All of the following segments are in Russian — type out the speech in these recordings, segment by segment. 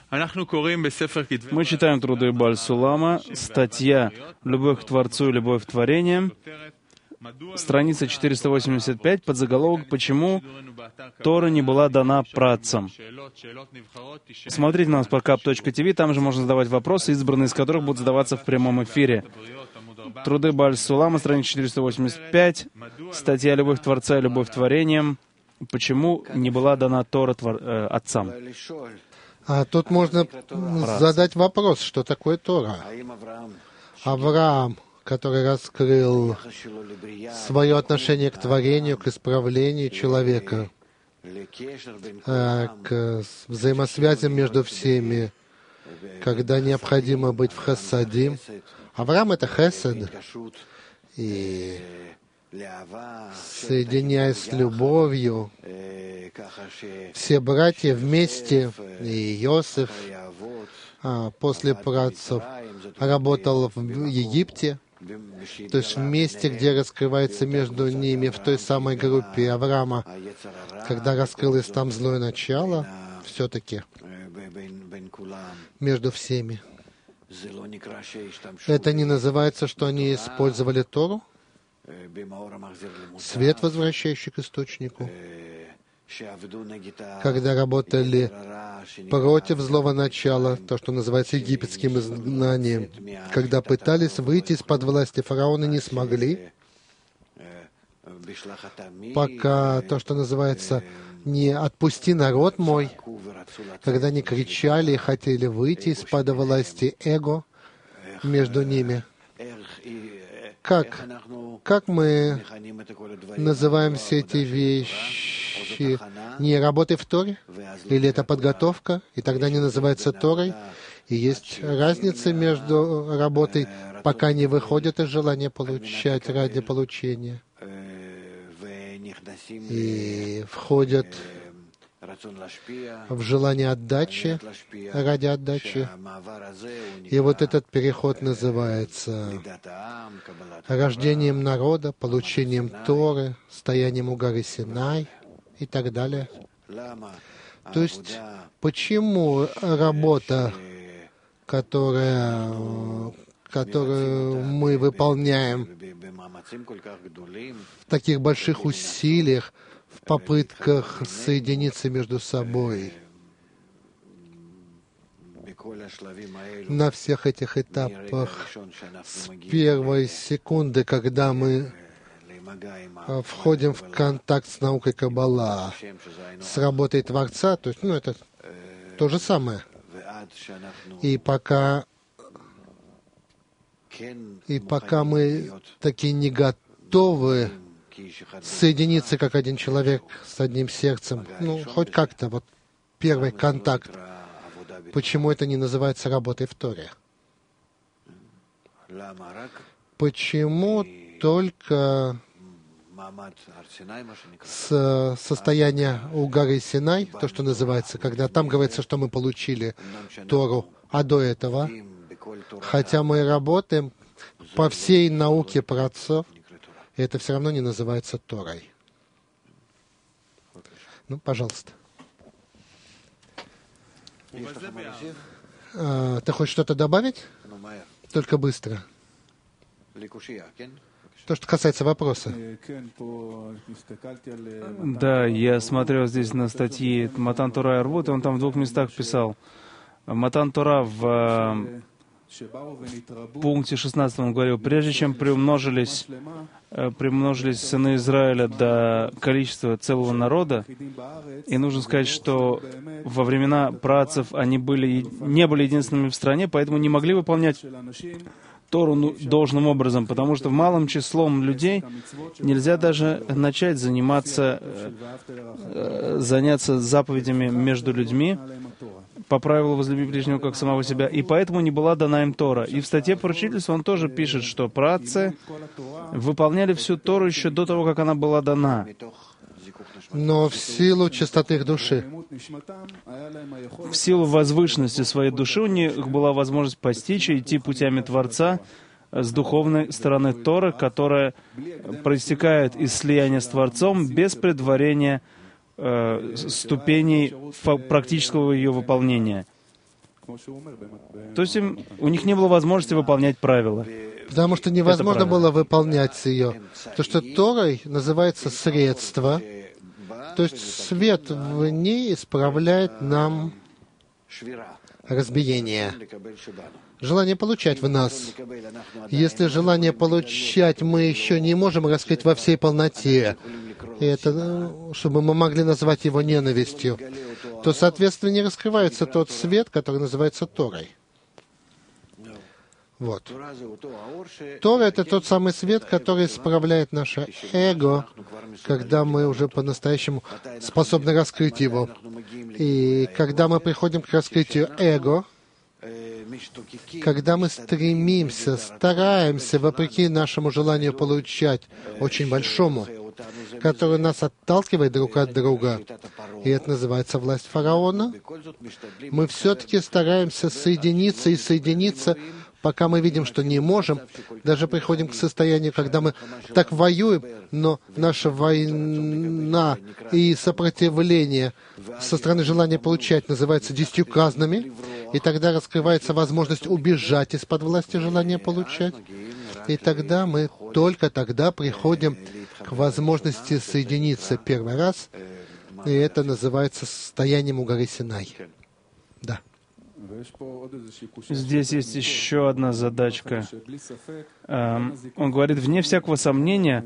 Мы читаем труды Бааль-Сулама, статья «Любовь к Творцу и любовь к творениям», страница 485, подзаголовок «Почему Тора не была дана праотцам?». Смотрите на sparkup.tv, там же можно задавать вопросы, избранные из которых будут задаваться в прямом эфире. Труды Бааль-Сулама, страница 485, статья «Любовь к Творца и любовь к творениям». Почему не была дана Тора отцам? А тут можно задать вопрос, что такое Тора. Авраам, который раскрыл свое отношение к творению, к исправлению человека, к взаимосвязям между всеми, когда необходимо быть в хесадим. Авраам — это хесед, и соединяясь с любовью, все братья вместе, и Иосиф после праотцов работал в Египте, то есть в месте, где раскрывается между ними, в той самой группе Авраама, когда раскрылось там злое начало, все-таки между всеми. Это не называется, что они использовали Тору? Свет, возвращающий к источнику. Когда работали против злого начала, то, что называется египетским изгнанием, когда пытались выйти из-под власти фараона, не смогли, пока то, что называется «не отпусти народ мой», когда они кричали и хотели выйти из-под власти эго между ними. Как мы называем все эти вещи? Не работой в Торе? Или это подготовка? И тогда не называется Торой? И есть разница между работой, пока не выходят из желания получать ради получения, и входят в желание отдачи ради отдачи. И вот этот переход называется рождением народа, получением Торы, стоянием у горы Синай и так далее. То есть, почему работа, которую мы выполняем в таких больших усилиях, в попытках соединиться между собой, на всех этих этапах, с первой секунды, когда мы входим в контакт с наукой Каббала, с работой Творца, то есть, это то же самое. И пока мы таки не готовы соединиться как один человек с одним сердцем, хоть как-то, вот первый контакт. Почему это не называется работой в Торе? Почему только с состояния у горы Синай, то, что называется, когда там говорится, что мы получили Тору, а до этого, хотя мы работаем по всей науке праотцов, это все равно не называется Торой. Пожалуйста. Ты хочешь что-то добавить? Только быстро. То, что касается вопроса. Да, я смотрел здесь на статьи Матан Тора и Арвут, и он там в 2 местах писал. Матан Тора в пункте 16 он говорил: прежде чем приумножились сыны Израиля до количества целого народа, и нужно сказать, что во времена праотцев они не были единственными в стране, поэтому не могли выполнять Тору должным образом, потому что в малым числом людей нельзя даже начать заняться заповедями между людьми по правилу «возлюби ближнего как самого себя», и поэтому не была дана им Тора. И в статье поручительства он тоже пишет, что праотцы выполняли всю Тору еще до того, как она была дана. Но в силу чистоты их души. В силу возвышенности своей души у них была возможность постичь и идти путями Творца с духовной стороны Торы, которая проистекает из слияния с Творцом без предварения ступеней практического ее выполнения. То есть у них не было возможности выполнять правила. Потому что невозможно было выполнять ее. То, что Торой называется средство, то есть свет в ней исправляет нам разбиение. Желание получать в нас. Если желание получать мы еще не можем раскрыть во всей полноте, и это, чтобы мы могли назвать его ненавистью, то, соответственно, не раскрывается тот свет, который называется Торой. Вот. Тора — это тот самый свет, который исправляет наше эго, когда мы уже по-настоящему способны раскрыть его. И когда мы приходим к раскрытию эго, когда мы стремимся, стараемся, вопреки нашему желанию получать, очень большому, который нас отталкивает друг от друга, и это называется власть фараона, мы все-таки стараемся соединиться и соединиться, пока мы видим, что не можем, даже приходим к состоянию, когда мы так воюем, но наша война и сопротивление со стороны желания получать называется 10 казнами, и тогда раскрывается возможность убежать из-под власти желания получать, и тогда мы только тогда приходим к возможности соединиться первый раз, и это называется состоянием у горы Синай. Да. Здесь есть еще одна задачка. Он говорит, вне всякого сомнения,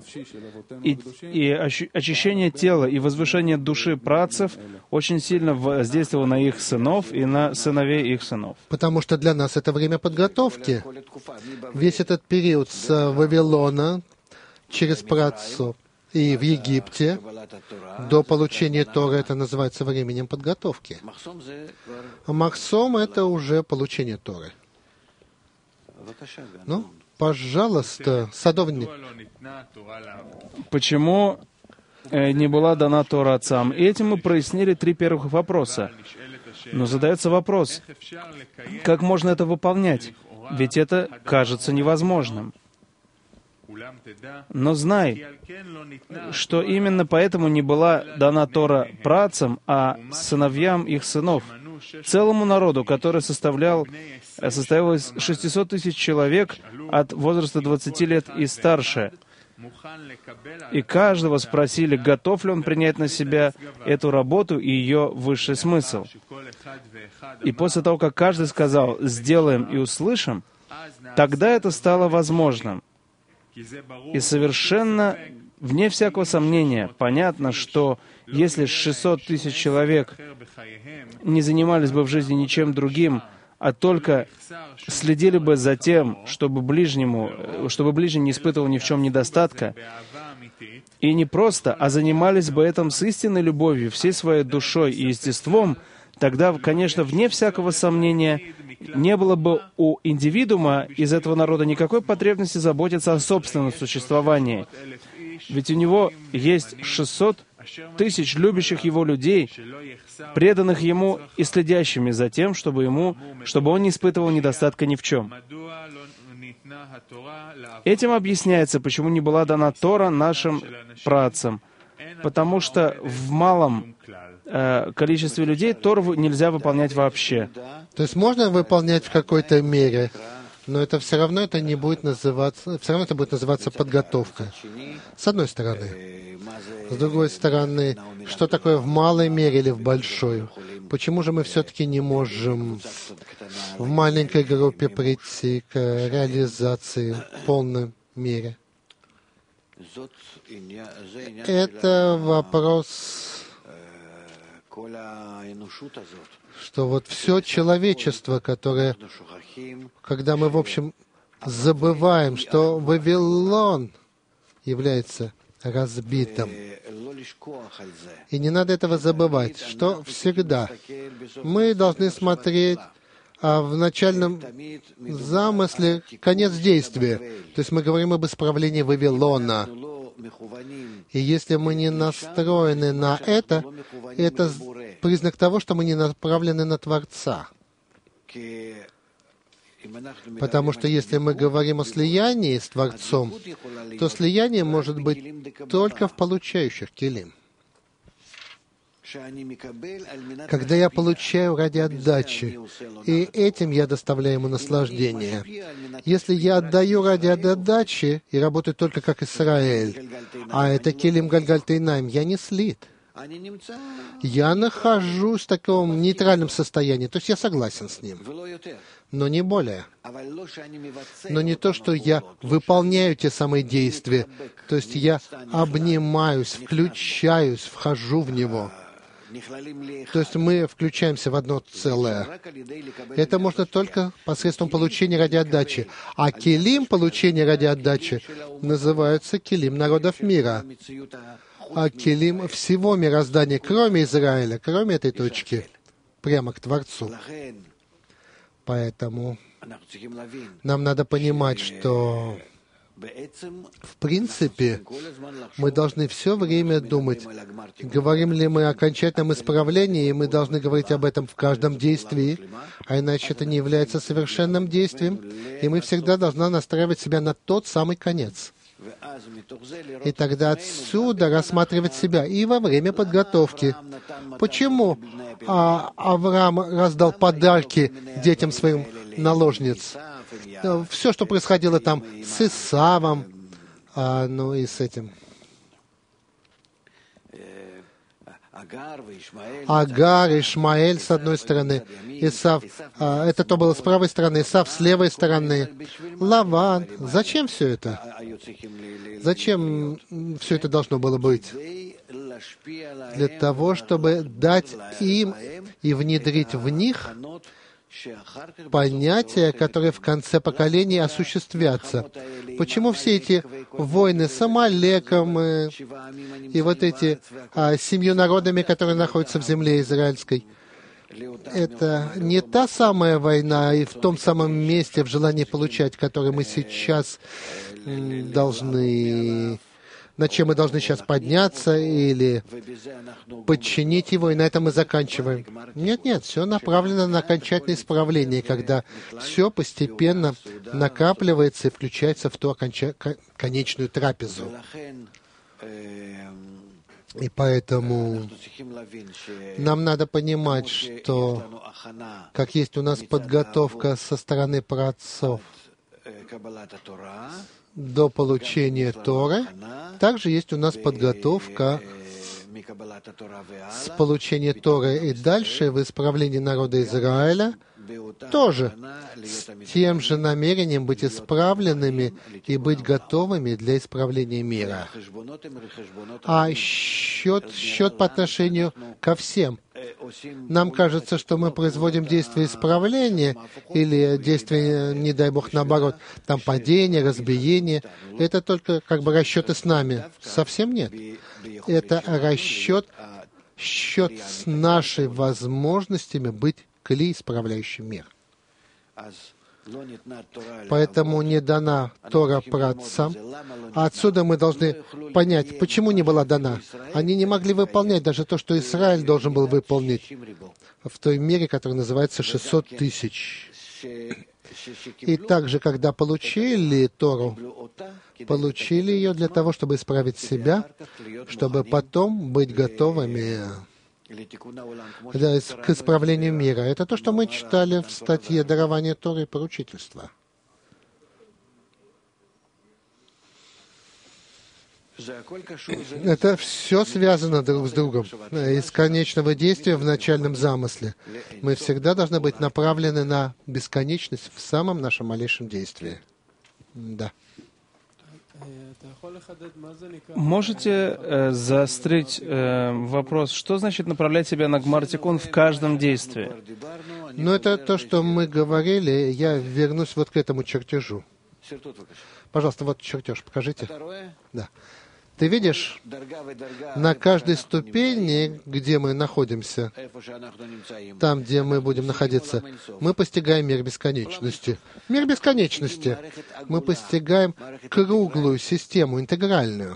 и очищение тела и возвышение души праотцев очень сильно воздействовало на их сынов и на сыновей их сынов. Потому что для нас это время подготовки. Весь этот период с Вавилона через праотцов и в Египте до получения Торы, это называется временем подготовки. А Махсом — это уже получение Торы. Ну, пожалуйста, садовник. Почему не была дана Тора отцам? И этим мы прояснили 3 первых вопроса. Но задается вопрос, как можно это выполнять? Ведь это кажется невозможным. Но знай, что именно поэтому не была дана Тора праотцам, а сыновьям их сынов, целому народу, который состоял из 600 тысяч человек от возраста 20 лет и старше. И каждого спросили, готов ли он принять на себя эту работу и ее высший смысл. И после того, как каждый сказал «сделаем и услышим», тогда это стало возможным. И совершенно, вне всякого сомнения, понятно, что если 600 тысяч человек не занимались бы в жизни ничем другим, а только следили бы за тем, чтобы ближний не испытывал ни в чем недостатка, и не просто, а занимались бы этим с истинной любовью, всей своей душой и естеством, тогда, конечно, вне всякого сомнения, не было бы у индивидуума из этого народа никакой потребности заботиться о собственном существовании. Ведь у него есть 600 тысяч любящих его людей, преданных ему и следящими за тем, чтобы он не испытывал недостатка ни в чем. Этим объясняется, почему не была дана Тора нашим праотцам, потому что в малом количестве людей Тору нельзя выполнять вообще. То есть можно выполнять в какой-то мере, но это все равно это будет называться подготовка. С одной стороны. С другой стороны, что такое в малой мере или в большой? Почему же мы все-таки не можем в маленькой группе прийти к реализации в полной мере? Это вопрос, что вот все человечество, которое, когда мы, в общем, забываем, что Вавилон является разбитым. И не надо этого забывать, что всегда мы должны смотреть в начальном замысле конец действия. То есть мы говорим об исправлении Вавилона. И если мы не настроены на это признак того, что мы не направлены на Творца. Потому что если мы говорим о слиянии с Творцом, то слияние может быть только в получающих келим. когда я получаю ради отдачи, и этим я доставляю ему наслаждение. Если я отдаю ради отдачи и работаю только как Исраэль, а это Келим Гальгальтейнаим, я не слит. Я нахожусь в таком нейтральном состоянии, то есть я согласен с ним, но не более. Но не то, что я выполняю те самые действия, то есть я обнимаюсь, включаюсь, вхожу в него. То есть мы включаемся в одно целое. Это можно только посредством получения ради отдачи. А келим получения ради отдачи называются келим народов мира. А келим всего мироздания, кроме Израиля, кроме этой точки, прямо к Творцу. Поэтому нам надо понимать, что в принципе мы должны все время думать, говорим ли мы о окончательном исправлении, и мы должны говорить об этом в каждом действии, а иначе это не является совершенным действием, и мы всегда должны настраивать себя на тот самый конец. И тогда отсюда рассматривать себя и во время подготовки. Почему Авраам раздал подарки детям своим наложниц? Все, что происходило там с Исавом, ну и с этим. Агар, Ишмаэль с одной стороны, Исав, это то было с правой стороны, Исав с левой стороны, Лаван. Зачем все это? Зачем все это должно было быть? Для того, чтобы дать им и внедрить в них понятия, которые в конце поколений осуществятся. Почему все эти войны с Амалеком и вот эти 7 народами, которые находятся в земле израильской? Это не та самая война и в том самом месте, в желании получать, которое мы сейчас должны... над чем мы должны сейчас подняться или подчинить его, и на этом мы заканчиваем. Нет, все направлено на окончательное исправление, когда все постепенно накапливается и включается в ту конечную трапезу. И поэтому нам надо понимать, что как есть у нас подготовка со стороны праотцов до получения Торы, также есть у нас подготовка с получения Торы и дальше в исправлении народа Израиля, тоже с тем же намерением быть исправленными и быть готовыми для исправления мира. А счет по отношению ко всем. Нам кажется, что мы производим действия исправления или действия, не дай Бог, наоборот, там падение, разбиение. Это только как бы расчеты с нами. Совсем нет. Это расчет с нашей возможностями быть кли, исправляющим мир. Поэтому не дана Тора праотцам. А отсюда мы должны понять, почему не была дана. Они не могли выполнять даже то, что Израиль должен был выполнить в той мере, которая называется 600 тысяч. И также, когда получили Тору, получили ее для того, чтобы исправить себя, чтобы потом быть готовыми к исправлению мира. Это то, что мы читали в статье «Дарование Торы и поручительства». Это все связано друг с другом. Из конечного действия в начальном замысле. Мы всегда должны быть направлены на бесконечность в самом нашем малейшем действии. Да. Можете заострить вопрос, что значит направлять себя на Гмар-Тикун в каждом действии? Ну, это то, что мы говорили. Я вернусь вот к этому чертежу. Пожалуйста, вот чертеж, покажите. Да. Ты видишь, на каждой ступени, где мы находимся, там, где мы будем находиться, мы постигаем мир бесконечности. Мир бесконечности. Мы постигаем круглую систему, интегральную,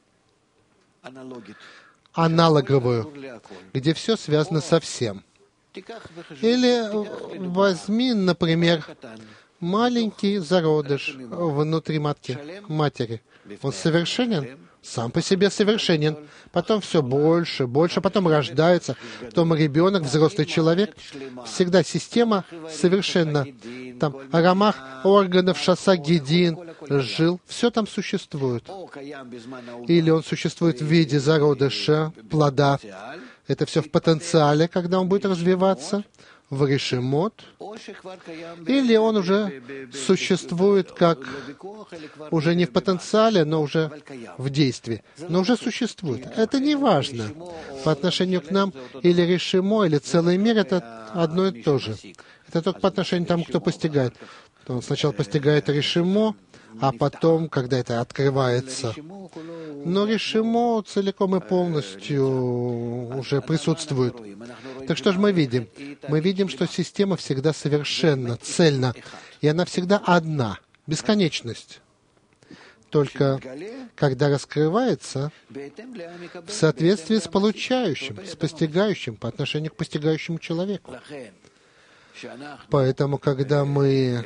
аналоговую, где все связано со всем. Или возьми, например, маленький зародыш внутри матери. Он совершенен? сам по себе совершенен. Потом все больше, больше, потом рождается, потом ребенок, взрослый человек. Всегда система совершенна. Там Рамах, органов, Шаса, Гедин, жил, все там существует. Или он существует в виде зародыша, плода. Это все в потенциале, когда он будет развиваться, в решимот, или он уже существует как уже не в потенциале, но уже в действии, но уже существует. Это не важно. По отношению к нам или решимо, или целый мир — это одно и то же. Это только по отношению к тому, кто постигает. Он сначала постигает решимо, а потом, когда это открывается. Но решимо целиком и полностью уже присутствует. Так что же мы видим? Мы видим, что система всегда совершенна, цельна, и она всегда одна, бесконечность. Только когда раскрывается в соответствии с получающим, с постигающим, по отношению к постигающему человеку. Поэтому, когда мы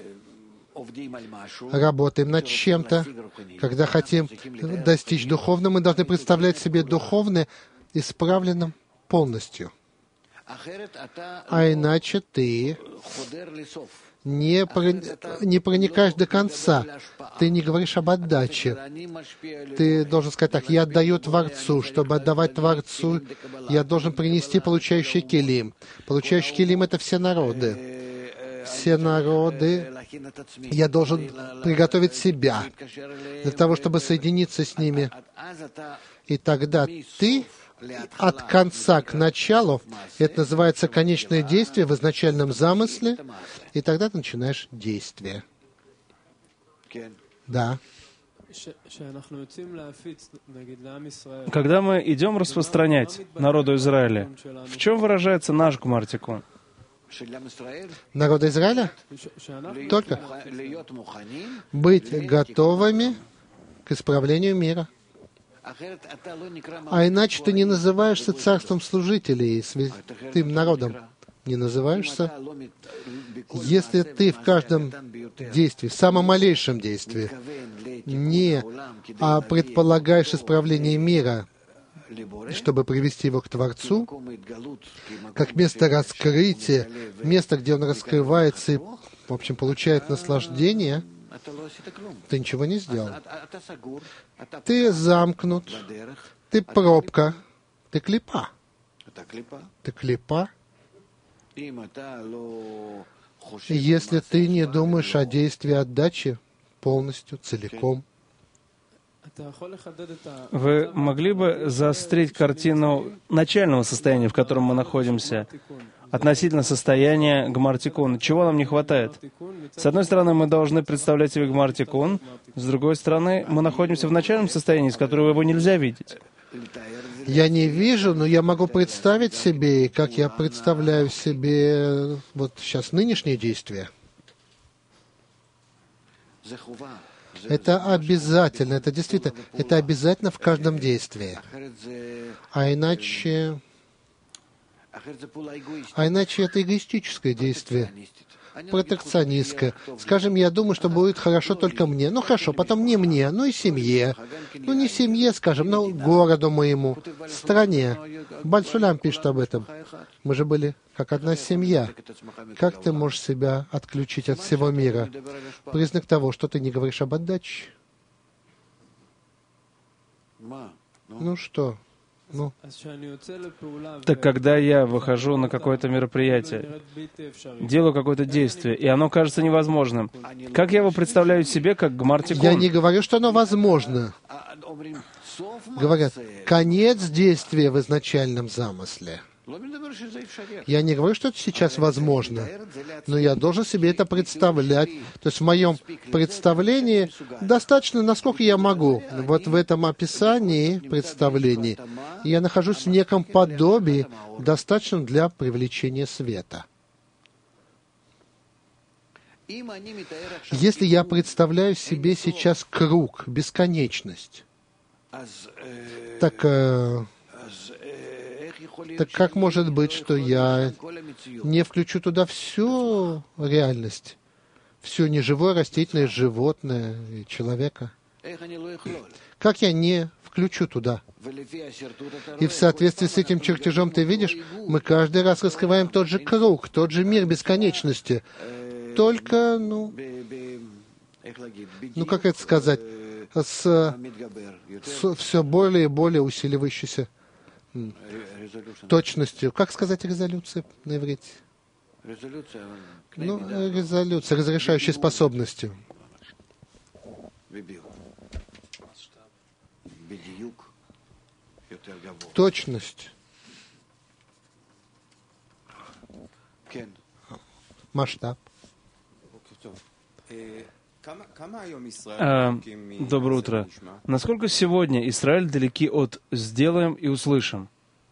работаем над чем-то, когда хотим достичь духовного, мы должны представлять себе духовное исправленным полностью. А иначе ты не проникаешь до конца. Ты не говоришь об отдаче. Ты должен сказать так: я отдаю Творцу. Чтобы отдавать Творцу, я должен принести получающий килим. Получающий килим — это все народы. Все народы, я должен приготовить себя для того, чтобы соединиться с ними. И тогда ты от конца к началу, это называется конечное действие в изначальном замысле, и тогда ты начинаешь действие. Да. Когда мы идем распространять народу Израиля, в чем выражается наш гмар-тикун? Народа Израиля? Только быть готовыми к исправлению мира. А иначе ты не называешься царством служителей и святым народом. Не называешься. Если ты в каждом действии, в самом малейшем действии, не предполагаешь исправление мира, чтобы привести его к Творцу, как место раскрытия, место, где он раскрывается и, в общем, получает наслаждение, ты ничего не сделал. Ты замкнут, ты пробка, ты клипа. Ты клипа. Если ты не думаешь о действии отдачи полностью, целиком. Вы могли бы заострить картину начального состояния, в котором мы находимся, относительно состояния гмар-тикун? Чего нам не хватает? С одной стороны, мы должны представлять себе гмар-тикун, с другой стороны, мы находимся в начальном состоянии, из которого его нельзя видеть. Я не вижу, но я могу представить себе, как я представляю себе вот сейчас нынешние действия. Это обязательно, это действительно, это обязательно в каждом действии. А иначе это эгоистическое действие, протекционистское. Скажем, я думаю, что будет хорошо только мне. Ну хорошо, потом не мне, но и семье. Ну не семье, скажем, но городу моему, стране. Баль Сулям пишет об этом. Мы же были как одна семья. Как ты можешь себя отключить от всего мира? Признак того, что ты не говоришь об отдаче. Ну что? Ну. Так когда я выхожу на какое-то мероприятие, делаю какое-то действие, и оно кажется невозможным, как я его представляю себе как гмар-тикун? Я не говорю, что оно возможно. Говорят, конец действия в изначальном замысле. Я не говорю, что это сейчас возможно, но я должен себе это представлять. То есть в моем представлении достаточно, насколько я могу. Вот в этом описании представлений я нахожусь в неком подобии, достаточном для привлечения света. Если я представляю себе сейчас круг, бесконечность, так как может быть, что я не включу туда всю реальность, всю неживое, растительное, животное и человека? Как я не включу туда? И в соответствии с этим чертежом ты видишь, мы каждый раз раскрываем тот же круг, тот же мир бесконечности. Только, как это сказать, с все более и более усиливающейся точностью. Как сказать резолюция на иврите? Резолюция, разрешающей способностью. Точность. Масштаб. Доброе утро. Насколько сегодня Израиль далеки от «сделаем и услышим»?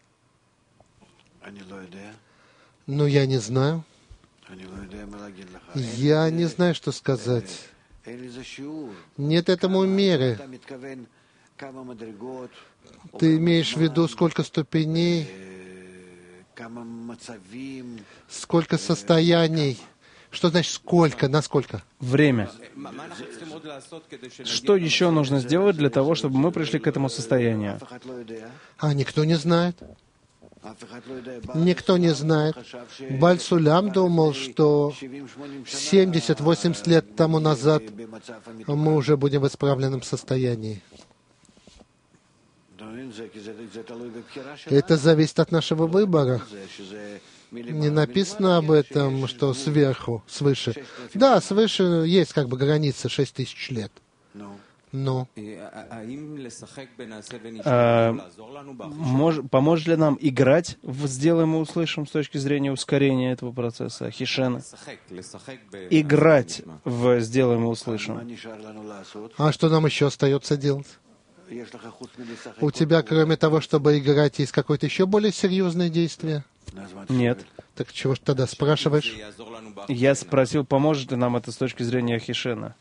Я не знаю. Я не знаю, что сказать. Нет этому меры. Ты имеешь в виду, сколько ступеней, сколько состояний? Что значит сколько? Насколько? Время. Что еще нужно сделать для того, чтобы мы пришли к этому состоянию? Никто не знает. Никто не знает. Баль Сулам думал, что 70-80 лет тому назад мы уже будем в исправленном состоянии. Это зависит от нашего выбора. Не написано об этом, что сверху, свыше. Да, свыше есть граница 6000 лет. Но поможет ли нам играть в «сделаем и услышим» с точки зрения ускорения этого процесса, хишена? Играть в «сделаем и услышим». А что нам еще остается делать? У тебя, кроме того, чтобы играть, есть какое-то еще более серьезное действие? Нет. Так чего ж тогда спрашиваешь? Я спросил, поможет ли нам это с точки зрения хишена.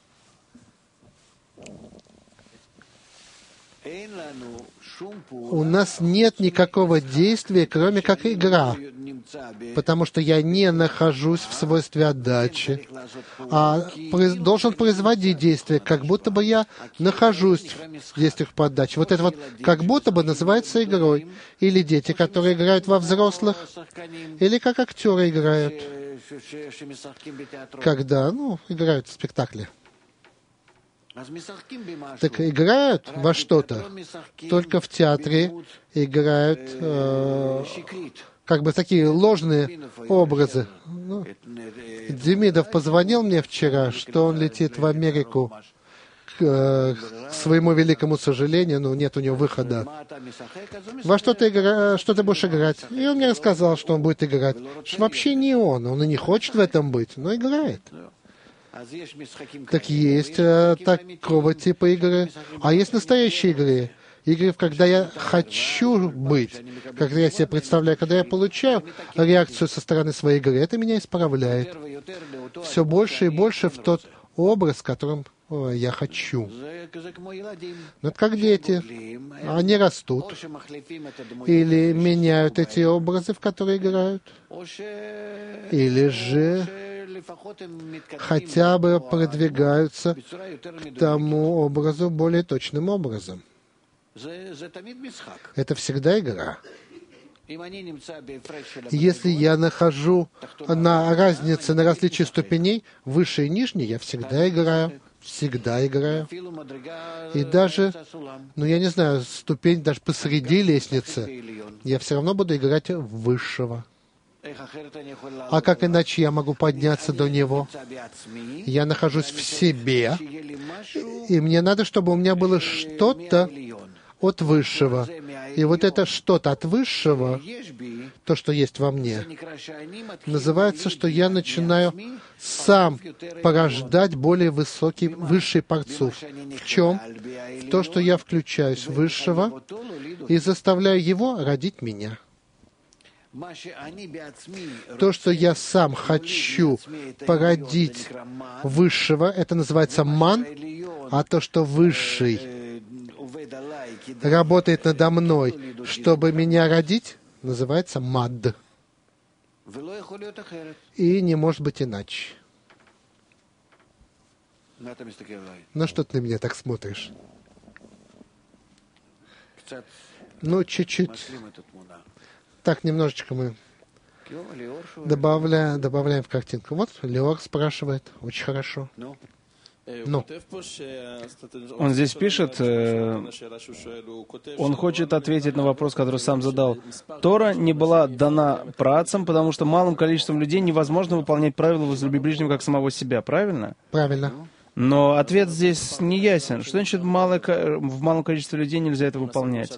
У нас нет никакого действия, кроме как игра, потому что я не нахожусь в свойстве отдачи, а должен производить действие, как будто бы я нахожусь в действиях по отдаче. Вот это как будто бы называется игрой. Или дети, которые играют во взрослых, или как актеры играют, когда, играют в спектакле. Так играют во что-то, только в театре играют такие ложные образы. Демидов позвонил мне вчера, что он летит в Америку. К своему великому сожалению, нет у него выхода. Во что ты будешь играть? И он мне рассказал, что он будет играть. Вообще не он и не хочет в этом быть, но играет. Так есть такого типа игры. А есть настоящие игры. Игры, когда я хочу быть, когда я себе представляю, когда я получаю реакцию со стороны своей игры, это меня исправляет. Все больше и больше в тот образ, которым я хочу. Это как дети. Они растут. Или меняют эти образы, в которые играют. Или же хотя бы продвигаются к тому образу более точным образом. Это всегда игра. Если я нахожу на разнице, на различии ступеней, выше и нижней, я всегда играю. Всегда играю. И даже, я не знаю, ступень даже посреди лестницы, я все равно буду играть высшего. А как иначе я могу подняться до него? Я нахожусь в себе, и мне надо, чтобы у меня было что-то от Высшего. И вот это что-то от Высшего, то, что есть во мне, называется, что я начинаю сам порождать более высший парцуф. В чем? В то, что я включаюсь в Высшего и заставляю его родить меня. То, что я сам хочу породить Высшего, это называется ман, а то, что Высший работает надо мной, чтобы меня родить, называется мад. И не может быть иначе. Ну что ты на меня так смотришь? Ну, чуть-чуть. Так, немножечко мы добавляем в картинку. Вот, Леор спрашивает. Очень хорошо. Ну, Он здесь пишет, он хочет ответить на вопрос, который сам задал. Тора не была дана праотцам, потому что малым количеством людей невозможно выполнять правила «возлюби ближнего как самого себя», правильно? правильно. Но ответ здесь не ясен. Что значит в малом количестве людей нельзя это выполнять?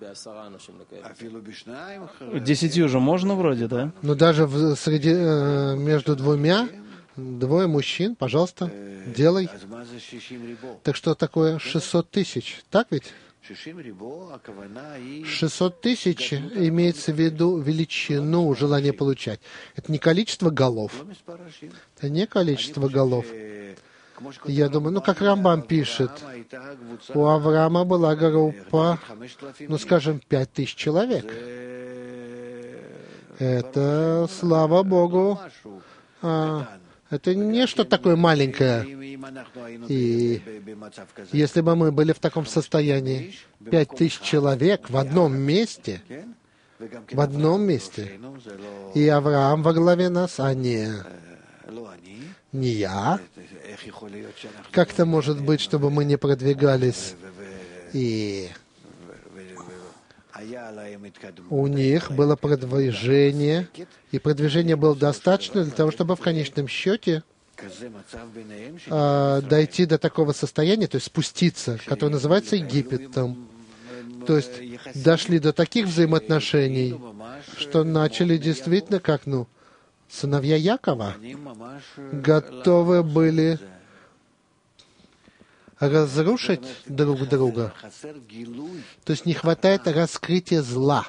10 уже можно вроде, да? Но даже между двое мужчин, пожалуйста, делай. Так что такое 600 тысяч? Так ведь? 600 тысяч имеется в виду величину желания получать. Это не количество голов. Это не количество голов. Я думаю, как Рамбам пишет, у Авраама была группа, скажем, 5000 человек. Это, слава Богу, это не что-то такое маленькое. И если бы мы были в таком состоянии, 5000 человек в одном месте, и Авраам во главе нас, а не я. Как-то может быть, чтобы мы не продвигались, и у них было продвижение, и продвижение было достаточно для того, чтобы в конечном счете дойти до такого состояния, то есть спуститься, которое называется Египетом. То есть дошли до таких взаимоотношений, что начали действительно как, сыновья Якова готовы были разрушить друг друга. То есть не хватает раскрытия зла.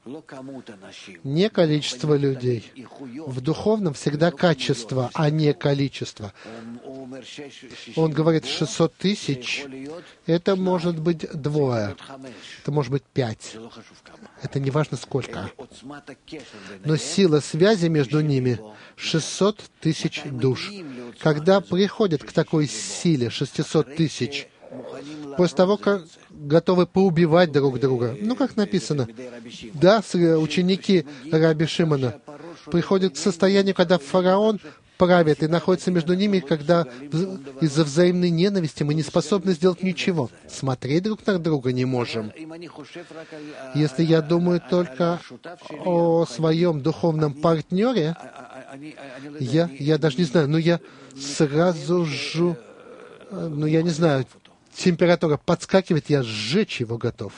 Не количество людей. В духовном всегда качество, а не количество. Он говорит, 600 тысяч, это может быть 2, это может быть 5. Это не важно сколько. Но сила связи между ними 600 тысяч душ. Когда приходят к такой силе 600 тысяч, после того, как готовы поубивать друг друга, как написано, да, ученики Раби Шимона приходят к состоянию, когда фараон правит и находится между ними, когда из-за взаимной ненависти мы не способны сделать ничего. Смотреть друг на друга не можем. Если я думаю только о своем духовном партнере, я даже не знаю, я сразу же, я не знаю, температура подскакивает, я сжечь его готов.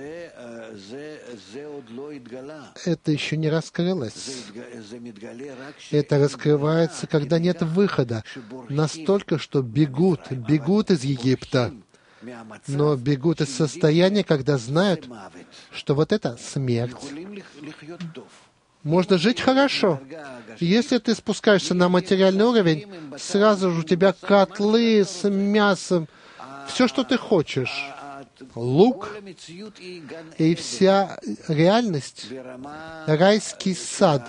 Это еще не раскрылось. Это раскрывается, когда нет выхода. Настолько, что бегут из Египта, но бегут из состояния, когда знают, что вот это смерть. Можно жить хорошо. Если ты спускаешься на материальный уровень, сразу же у тебя котлы с мясом, все, что ты хочешь. Лук и вся реальность, райский сад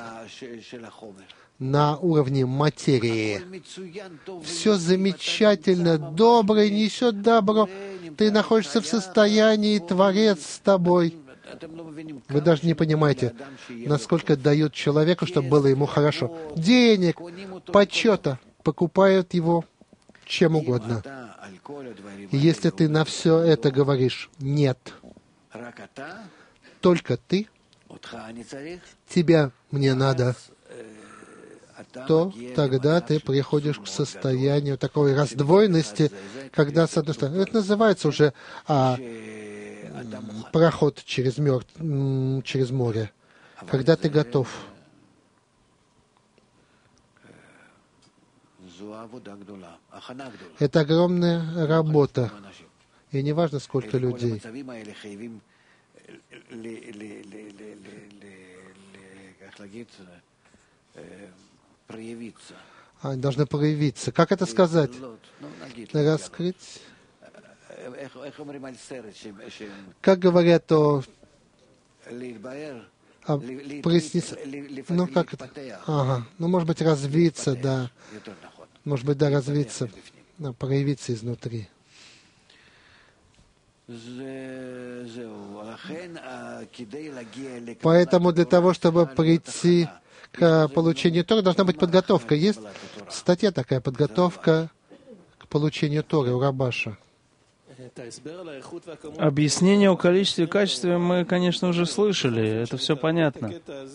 на уровне материи. Все замечательно, доброе несет добро. Ты находишься в состоянии, Творец с тобой. Вы даже не понимаете, насколько дают человеку, чтобы было ему хорошо. Денег, почета, покупают его чем угодно. И если ты на все это говоришь «нет», только ты, тебя мне надо, то тогда ты приходишь к состоянию такой раздвоенности, когда, с одной стороны, это называется уже проход через море, когда ты готов. Это огромная работа, и не важно, сколько людей. Они должны проявиться. Как это сказать? Раскрыть? Как говорят о проясниться? Как это? Может быть, развиться, да. Может быть, да, развиться. проявиться изнутри. Поэтому для того, чтобы прийти к получению Торы, должна быть подготовка. Есть статья такая, подготовка к получению Торы у Рабаша. Объяснение о количестве и качестве мы, конечно, уже слышали, это все понятно.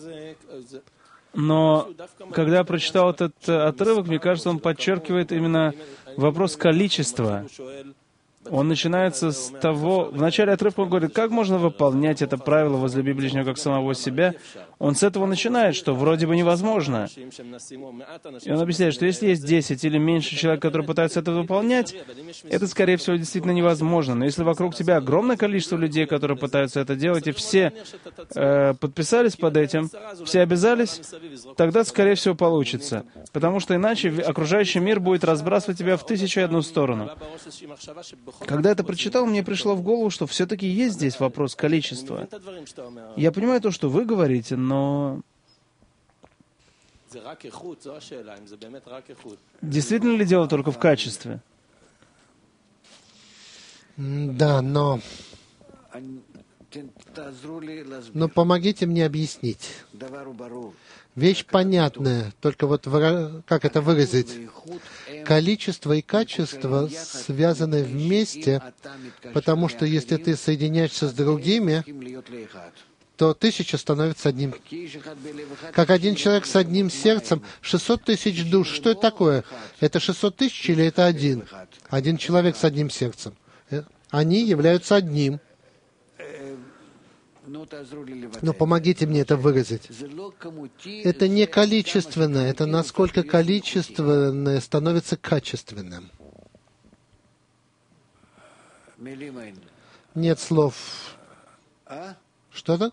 Но когда я прочитал этот отрывок, мне кажется, он подчеркивает именно вопрос количества. Он начинается с того... В начале отрывка он говорит, как можно выполнять это правило «возлюби ближнего как самого себя». Он с этого начинает, что вроде бы невозможно. И он объясняет, что если есть 10 или меньше человек, которые пытаются это выполнять, это, скорее всего, действительно невозможно. Но если вокруг тебя огромное количество людей, которые пытаются это делать, и все подписались под этим, все обязались, тогда, скорее всего, получится. Потому что иначе окружающий мир будет разбрасывать тебя в 1001 сторону. Когда я это прочитал, мне пришло в голову, что все-таки есть здесь вопрос количества. Я понимаю то, что вы говорите, но... Действительно ли дело только в качестве? Да, но помогите мне объяснить. Вещь понятная, только вот как это выразить? Количество и качество связаны вместе, потому что если ты соединяешься с другими, то 1000 становится одним. Как один человек с одним сердцем, 600 тысяч душ. Что это такое? Это 600 тысяч или это один? Один человек с одним сердцем. Они являются одним. Но помогите мне это выразить. Это не количественное, это насколько количественное становится качественным. Нет слов. Что-то?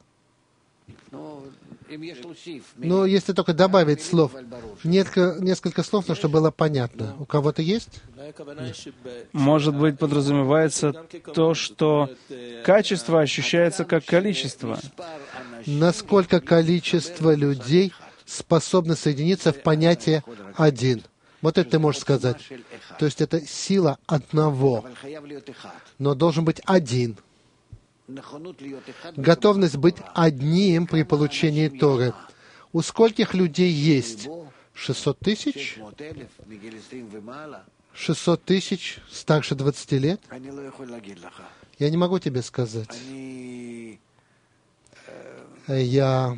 Ну, если только добавить слов. Несколько слов, но чтобы было понятно. У кого-то есть? Может быть, подразумевается то, что качество ощущается как количество. Насколько количество людей способно соединиться в понятие «один». Вот это ты можешь сказать. То есть это сила одного. Но должен быть один. Готовность быть одним при получении Торы. У скольких людей есть? 600 тысяч? 600 тысяч старше 20 лет? Я не могу тебе сказать. Я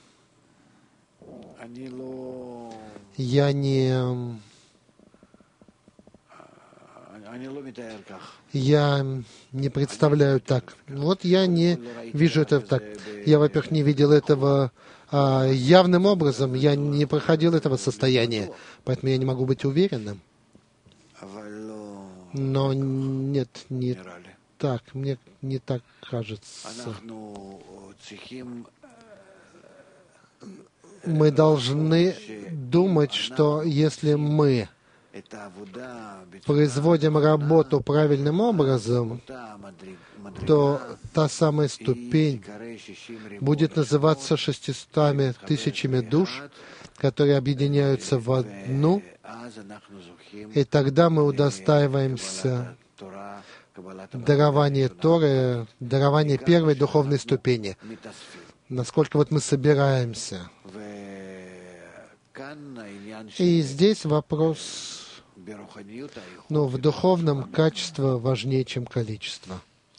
не представляю так. Вот я не вижу это так. Я, во-первых, не видел этого явным образом. Я не проходил этого состояния. Поэтому я не могу быть уверенным. Но нет, не так. Мне не так кажется. Мы должны думать, что если мы производим работу правильным образом, то та самая ступень будет называться 600 тысячами душ, которые объединяются в одну, и тогда мы удостаиваемся дарования Торы, дарования первой духовной ступени. Насколько вот мы собираемся. И здесь вопрос, в духовном качество важнее, чем количество.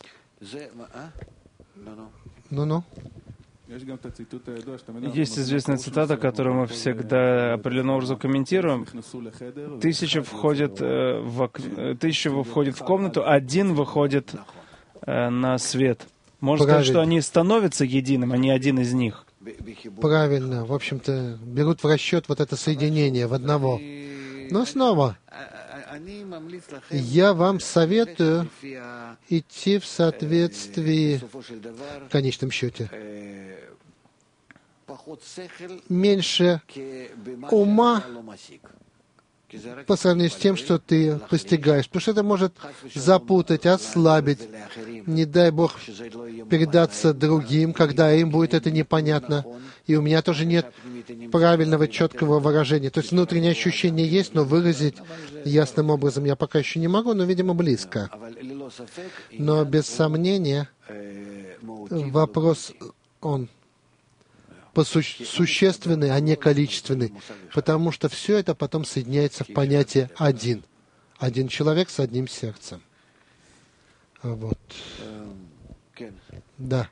Есть известная цитата, которую мы всегда определенным образом комментируем. 1000 входит в комнату, один выходит на свет. Можно сказать, что они становятся единым, а не один из них. Правильно. В общем-то, берут в расчет вот это соединение в одного. Но снова, я вам советую идти в соответствии, в конечном счете, меньше ума, по сравнению с тем, что ты постигаешь. Потому что это может запутать, ослабить, не дай Бог, передаться другим, когда им будет это непонятно. И у меня тоже нет правильного, четкого выражения. То есть внутреннее ощущение есть, но выразить ясным образом я пока еще не могу, но, видимо, близко. Но без сомнения вопрос, он существенный, а не количественный, потому что все это потом соединяется в понятие «один». Один человек с одним сердцем. Вот. Да.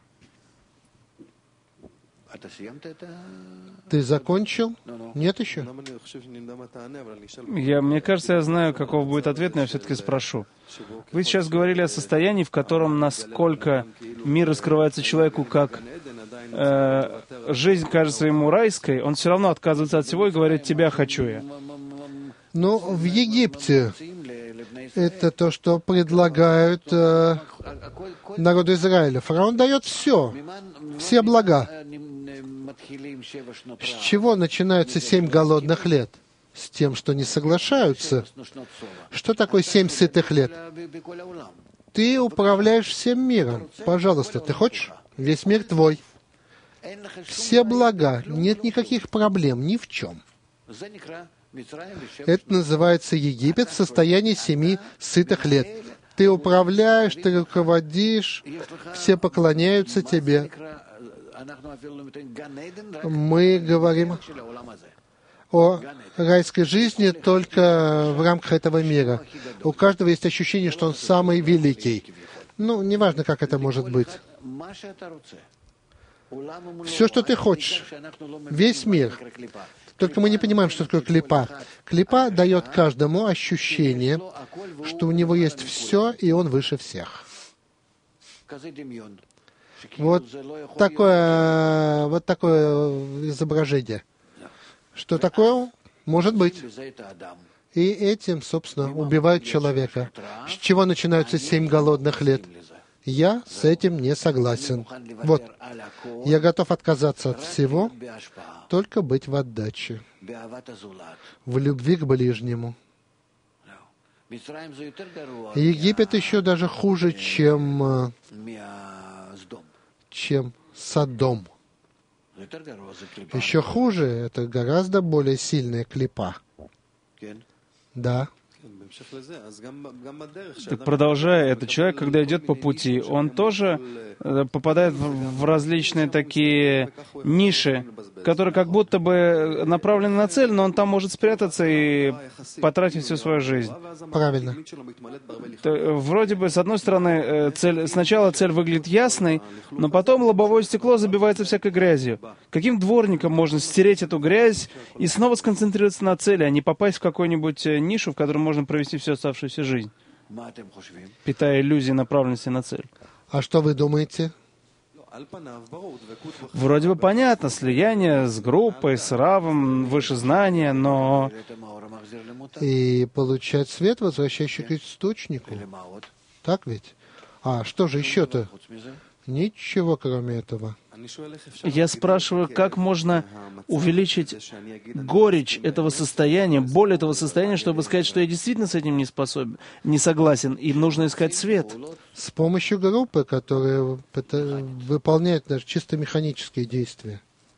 Ты закончил? Нет еще? Мне кажется, я знаю, каков будет ответ, но я все-таки спрошу. Вы сейчас говорили о состоянии, в котором насколько мир раскрывается человеку, как жизнь кажется ему райской, он все равно отказывается от всего и говорит: «Тебя хочу я». Ну, в Египте это то, что предлагают народу Израиля. Фараон дает все блага. С чего начинаются 7 голодных лет? С тем, что не соглашаются. Что такое 7 сытых лет? Ты управляешь всем миром. Пожалуйста, ты хочешь? Весь мир твой. Все блага, нет никаких проблем, ни в чем. Это называется Египет в состоянии 7 сытых лет. Ты управляешь, ты руководишь, все поклоняются тебе. Мы говорим о райской жизни только в рамках этого мира. У каждого есть ощущение, что он самый великий. Ну, неважно, как это может быть. Все, что ты хочешь. Весь мир. Только мы не понимаем, что такое клипа. Клипа дает каждому ощущение, что у него есть все, и он выше всех. Вот такое изображение. Что такое может быть. И этим, собственно, убивают человека. С чего начинаются 7 голодных лет? Я с этим не согласен. Вот. Я готов отказаться от всего, только быть в отдаче, в любви к ближнему. Египет еще даже хуже, чем Содом. Еще хуже, это гораздо более сильная клипа. Да. Так продолжая, этот человек, когда идет по пути, он тоже попадает в различные такие ниши, которые как будто бы направлены на цель, но он там может спрятаться и потратить всю свою жизнь. Правильно. Вроде бы, с одной стороны, сначала цель выглядит ясной, но потом лобовое стекло забивается всякой грязью. Каким дворником можно стереть эту грязь и снова сконцентрироваться на цели, а не попасть в какую-нибудь нишу, в которой можно провести всю оставшуюся жизнь, питая иллюзии направленности на цель? А что вы думаете? Вроде бы понятно, слияние с группой, с равом, выше знания, но... И получать свет, возвращающий к источнику. Так ведь? А что же еще-то? Ничего, кроме этого. Я спрашиваю, как можно увеличить горечь этого состояния, боль этого состояния, чтобы сказать, что я действительно с этим не согласен, и нужно искать свет. С помощью группы, которая выполняет даже чисто механические действия.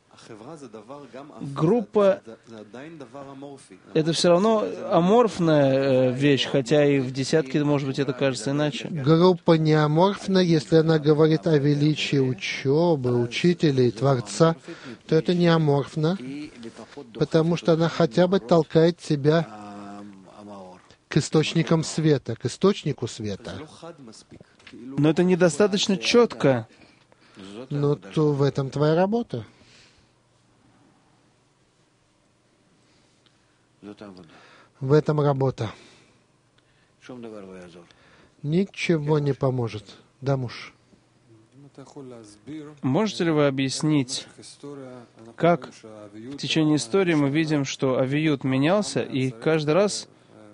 Группа — это все равно аморфная вещь, хотя и в десятке, может быть, это кажется иначе. Группа не аморфна, если она говорит о величии учебы, учителя и Творца, то это не аморфно, потому что она хотя бы толкает тебя к источникам света, к источнику света. Но это недостаточно четко. Но то в этом твоя работа. В этом работа. Ничего не поможет. Да, муж. Можете ли вы объяснить, как в течение истории мы видим, что авиют менялся, и каждый раз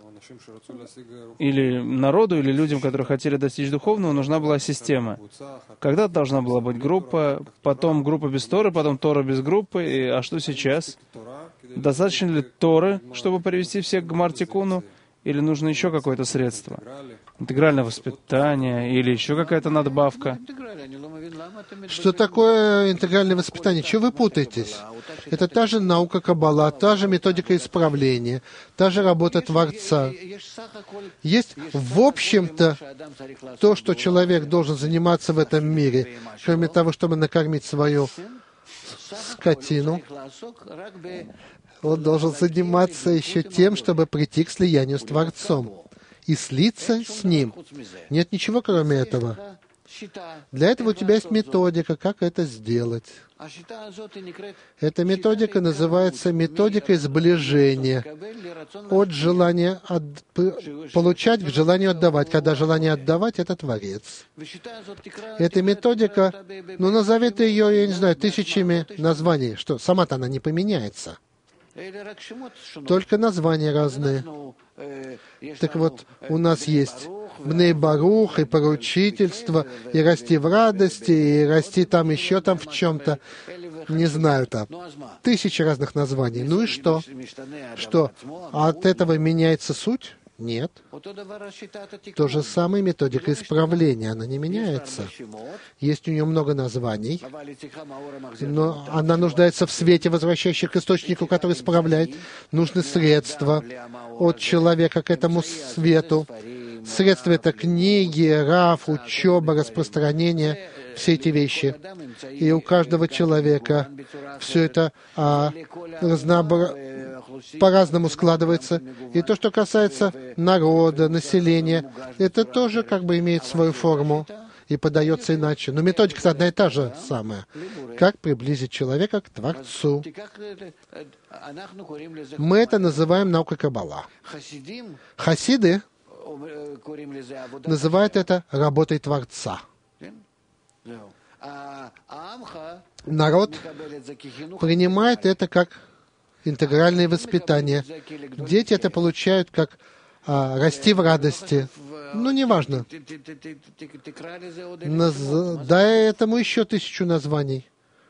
или народу, или людям, которые хотели достичь духовного, нужна была система. Когда-то должна была быть группа, потом группа без Торы, потом Тора без группы, а что сейчас? Достаточно ли Торы, чтобы привести всех к Гмар-тикуну, или нужно еще какое-то средство? Интегральное воспитание или еще какая-то надбавка? Что такое интегральное воспитание? Чего вы путаетесь? Это та же наука Каббала, та же методика исправления, та же работа Творца. Есть, в общем-то, то, что человек должен заниматься в этом мире, кроме того, чтобы накормить свою скотину. Он должен заниматься еще тем, чтобы прийти к слиянию с Творцом и слиться с Ним. Нет ничего, кроме этого. Для этого у тебя есть методика, как это сделать. Эта методика называется методикой сближения. От желания получать к желанию отдавать. Когда желание отдавать — это Творец. Эта методика, назови ты ее, я не знаю, тысячами названий. Что, сама-то она не поменяется. Только названия разные. Так вот, у нас есть Бней Барух, и поручительство, и расти в радости, и расти там еще там в чем-то. Не знаю, там 1000 разных названий. Ну и что? Что? А от этого меняется суть? Нет. То же самое методика исправления. Она не меняется. Есть у нее много названий, но она нуждается в свете, возвращающем к источнику, который исправляет. Нужны средства от человека к этому свету. Средства — это книги, раф, учеба, распространение, все эти вещи. И у каждого человека все это по-разному складывается. И то, что касается народа, населения, это тоже как бы имеет свою форму и подается иначе. Но методика одна и та же самая. Как приблизить человека к Творцу. Мы это называем наукой Каббала. Хасиды называют это работой Творца. Народ принимает это как интегральное воспитание. Дети это получают как расти в радости. Неважно. Дай этому еще 1000 названий.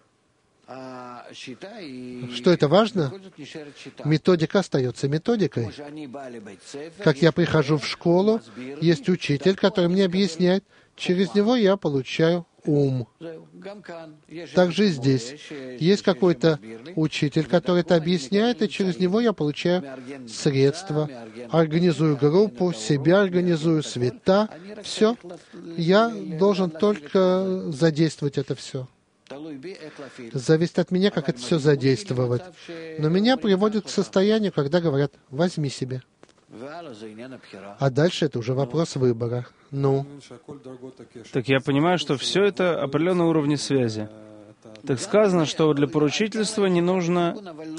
Что это важно? Методика остается методикой. Как я прихожу в школу, есть учитель, который мне объясняет, через него я получаю ум. Также здесь есть какой-то учитель, который это объясняет, и через него я получаю средства, организую группу, себя организую, света, все. Я должен только задействовать это все. Зависит от меня, как это все задействовать. Но меня приводит к состоянию, когда говорят: возьми себе. А дальше это уже вопрос выбора. Так я понимаю, что все это определенные уровни связи. Так сказано, что для поручительства не нужно...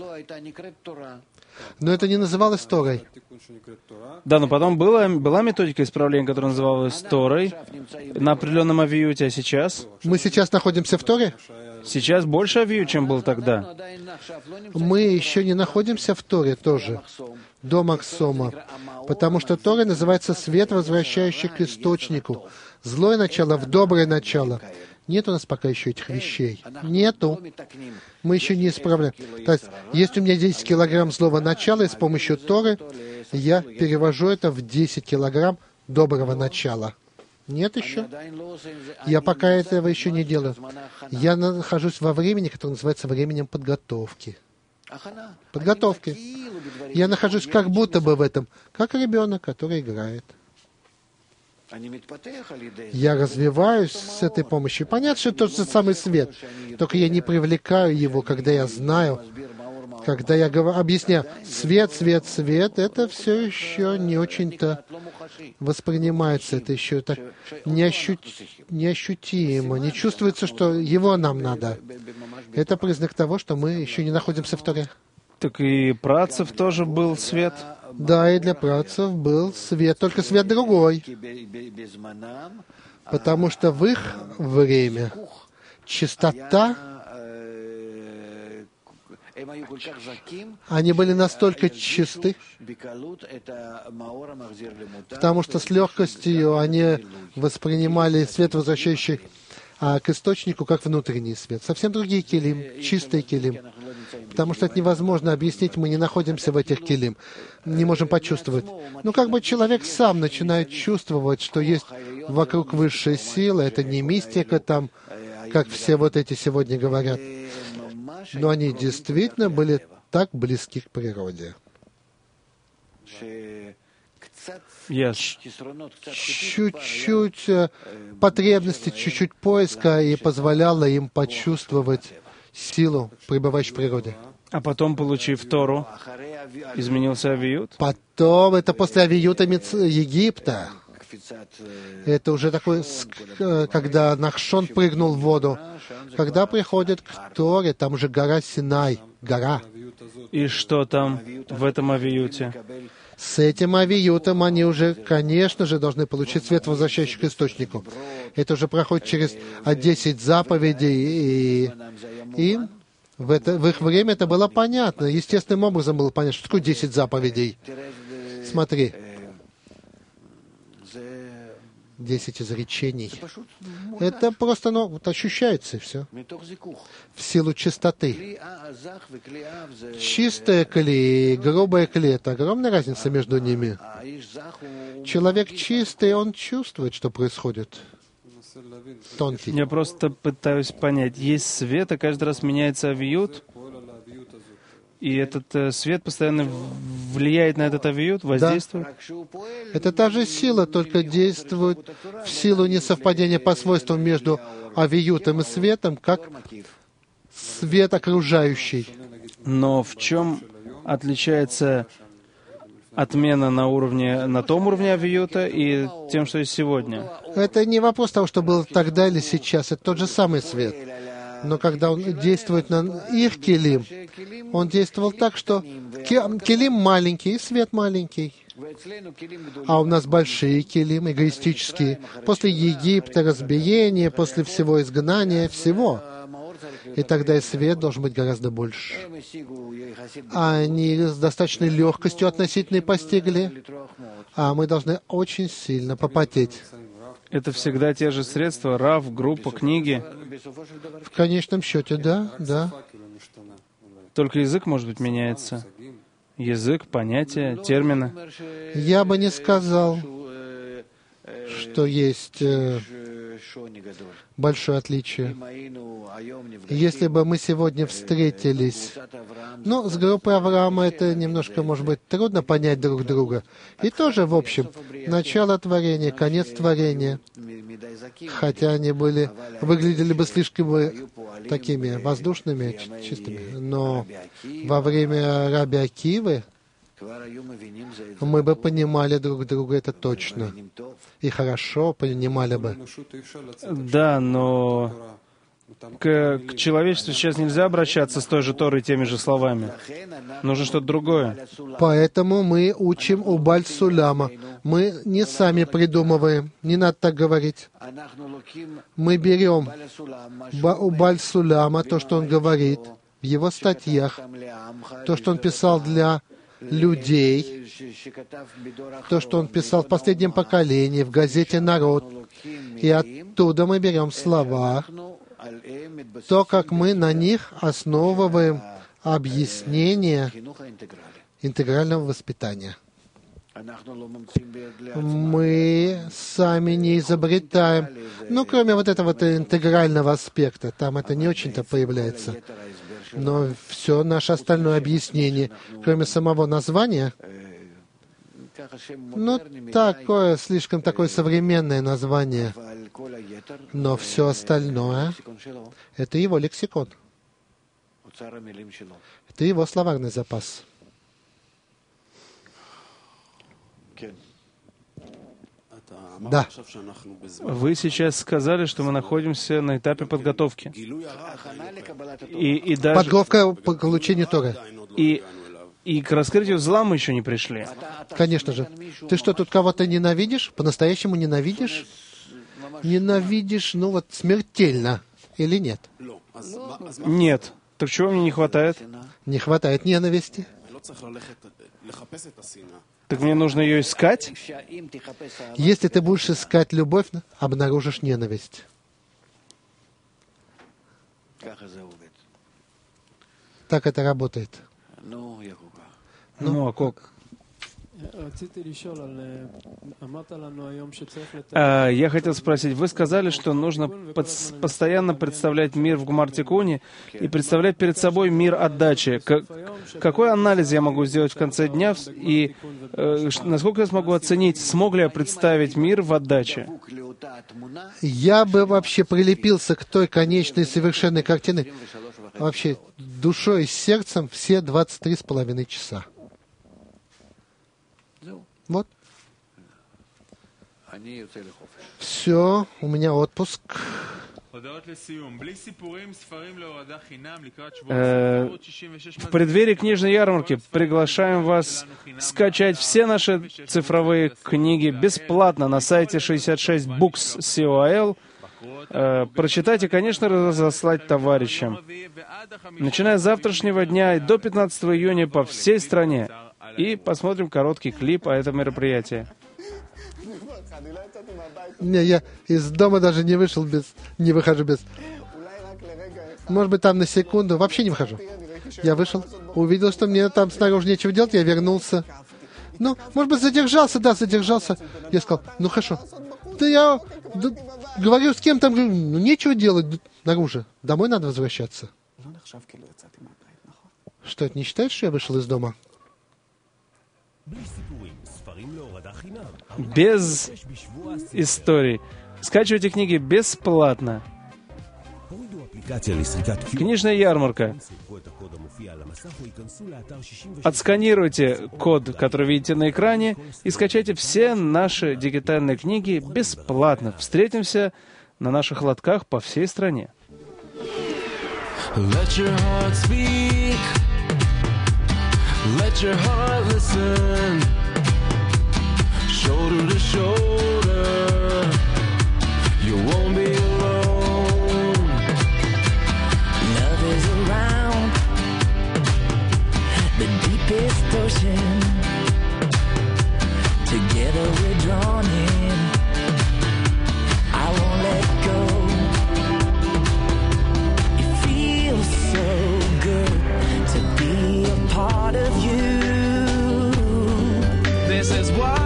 Но это не называлось Торой. Да, но потом была методика исправления, которая называлась Торой на определенном авиюте, а сейчас? Мы сейчас находимся в Торе? Сейчас больше авию, чем был тогда. Мы еще не находимся в Торе тоже, до Махсома, потому что Тора называется свет, возвращающий к источнику. Злое начало в доброе начало. Нет у нас пока еще этих вещей. Нету. Мы еще не исправляем. То есть, если у меня 10 килограмм злого начала, и с помощью Торы я перевожу это в 10 килограмм доброго начала. Нет еще. Я пока этого еще не делаю. Я нахожусь во времени, которое называется временем подготовки. Подготовки. Я нахожусь как будто бы в этом, как ребенок, который играет. Я развиваюсь с этой помощью. Понятно, что это тот же самый свет, только я не привлекаю его, когда я знаю, когда я объясняю, свет, свет, свет, это все еще не очень-то воспринимается, это еще так неощутимо, не чувствуется, что его нам надо. Это признак того, что мы еще не находимся в Торе. Так и працев тоже был свет. Да, и для працев был свет, только свет другой. Потому что в их время чистота, они были настолько чисты, потому что с легкостью они воспринимали свет, возвращающий а к источнику как внутренний свет. Совсем другие келим, чистые келим. Потому что это невозможно объяснить, мы не находимся в этих келим, не можем почувствовать. Но как бы человек сам начинает чувствовать, что есть вокруг высшей силы, это не мистика там, как все вот эти сегодня говорят, но они действительно были так близки к природе. Чуть-чуть потребности, чуть-чуть поиска, и позволяло им почувствовать силу, пребывающей в природе. А потом, получив Тору, изменился авиют? Потом, это после авиюта Египта. Это уже такой, когда Нахшон прыгнул в воду. Когда приходит к Торе, там уже гора Синай, гора. И что там в этом авиюте? С этим авиютом они уже, конечно же, должны получить свет, возвращающий к источнику. Это уже проходит через 10 заповедей, и в их время это было понятно. Естественным образом было понятно, что такое 10 заповедей. Смотри. 10 изречений. Это просто, вот ощущается, и все. В силу чистоты. Чистая кли, грубая кли, это огромная разница между ними. Человек чистый, он чувствует, что происходит. Тонкий. Я просто пытаюсь понять. Есть свет, а каждый раз меняется авиют, и этот свет постоянно влияет на этот авиют, воздействует? Да. Это та же сила, только действует в силу несовпадения по свойствам между авиютом и светом, как свет окружающий. Но в чем отличается отмена на том уровне авиюта и тем, что есть сегодня? Это не вопрос того, что было тогда или сейчас. Это тот же самый свет. Но когда он действует на их келим, он действовал так, что келим маленький и свет маленький. А у нас большие келим, эгоистические. После Египта, разбиения, после всего изгнания, всего. И тогда и свет должен быть гораздо больше. А они с достаточной легкостью относительно постигли, а мы должны очень сильно попотеть. Это всегда те же средства, Рав, группа, книги. В конечном счете, да. Только язык, может быть, меняется. Язык, понятия, термины. Я бы не сказал, что есть большое отличие. Если бы мы сегодня встретились, с группой Авраама это немножко, может быть, трудно понять друг друга. И тоже, в общем, начало творения, конец творения, хотя они выглядели бы слишком такими воздушными, чистыми. Но во время Раби Акивы мы бы понимали друг друга, это точно. И хорошо понимали бы. Да, но к человечеству сейчас нельзя обращаться с той же Торой теми же словами. Нужно что-то другое. Поэтому мы учим у Баль-Суляма. Мы не сами придумываем. Не надо так говорить. Мы берем у Баль-Суляма то, что он говорит в его статьях, то, что он писал для людей, то, что он писал в последнем поколении, в газете «Народ». И оттуда мы берем слова, то, как мы на них основываем объяснение интегрального воспитания. Мы сами не изобретаем, кроме вот этого интегрального аспекта, там это не очень-то появляется. Но все наше остальное объяснение, кроме самого названия, такое, слишком такое современное название. Но все остальное — это его лексикон. Это его словарный запас. Да. Вы сейчас сказали, что мы находимся на этапе подготовки. И даже... Подготовка по получению Торы. И к раскрытию зла мы еще не пришли. Конечно же. Ты что, тут кого-то ненавидишь? По-настоящему ненавидишь? Ненавидишь, смертельно. Или нет? Нет. Так чего мне не хватает? Не хватает ненависти. Так мне нужно ее искать? Если ты будешь искать любовь, обнаружишь ненависть. Так это работает. Ну, а как? Я хотел спросить, вы сказали, что нужно постоянно представлять мир в Гмар-Тикуне и представлять перед собой мир отдачи. Какой анализ я могу сделать в конце дня и насколько я смогу оценить, смог ли я представить мир в отдаче? Я бы вообще прилепился к той конечной совершенной картине вообще душой и сердцем все 23,5 часа. Вот. Все, у меня отпуск. В преддверии книжной ярмарки приглашаем вас скачать все наши цифровые книги бесплатно на сайте 66books.co.il. Прочитать и, конечно, разослать товарищам. Начиная с завтрашнего дня и до 15 июня по всей стране. И посмотрим короткий клип о этом мероприятии. Не, я из дома даже не выхожу без... Может быть, там на секунду. Вообще не выхожу. Я вышел, увидел, что мне там снаружи нечего делать, я вернулся. Ну, может быть, задержался. Я сказал, ну хорошо. Говорю с кем-то, ну нечего делать наружу. Домой надо возвращаться. Что, это не считаешь, что я вышел из дома? Без историй. Скачивайте книги бесплатно. Книжная ярмарка. Отсканируйте код, который видите на экране, и скачайте все наши дигитальные книги бесплатно. Встретимся на наших лотках по всей стране. Let your heart speak. Let your heart listen. Shoulder to shoulder. You won't be alone. Love is around the deepest ocean. Together we're drawn in. I won't let go. It feels so good to be a part of you. This is why